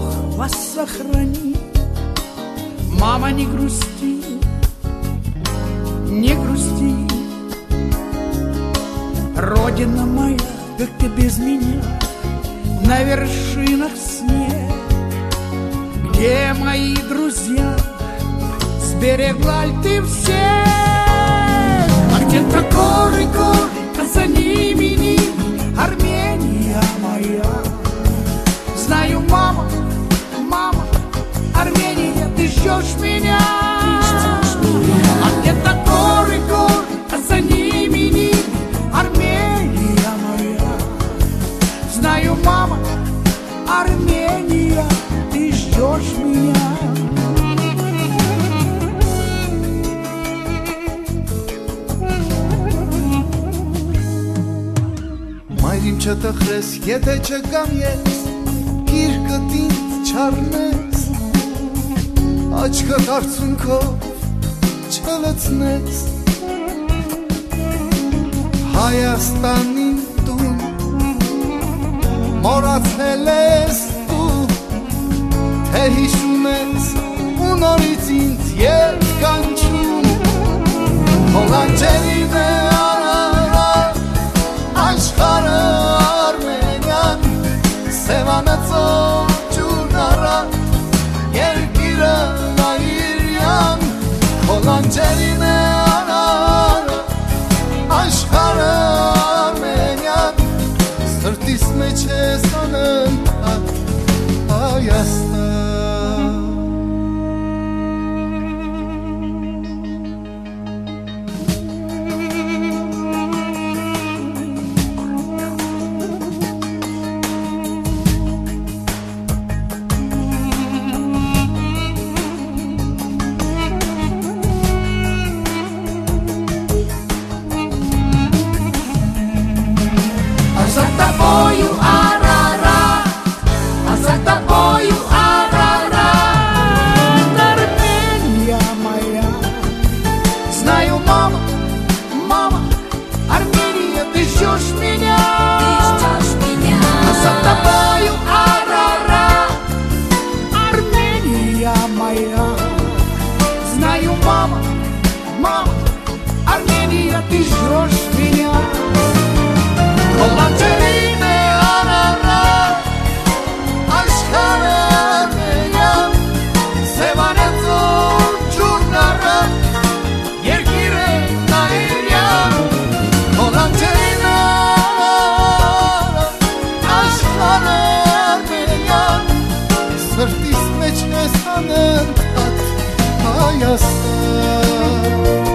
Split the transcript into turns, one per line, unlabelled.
вас сохранит. Мама, не грусти, не грусти. Родина моя, как ты без меня, на вершинах снег. Где мои друзья, сберегла ли ты всех? А где-то горы, а за ними Армения моя. Знаю, мама, мама, Армения, ты ждешь меня. А где-то горы, а за ними Армения моя. Знаю, мама, Армения, ты ждешь меня.
Մայրիմ չտխրես, եթե չկամ ես, գիրկդ ինձ չառնես, աչքդ արցունքով չլցնես, Հայաստանին տուն մոռացել ես դու, թե հիշում ես ու նորից ինձ երբ կանչում, հոլանջերին է աշխարհը Արմենիան, Սևանացող ջուրն առատ, երկիրը նայիրյան, հոլանջերին է աշխարհը Արմենիան, սրտիս մեջ ես անընդհատ Հայաստան։ Սրտիս մեջ ես անընդհատ Հայաստան։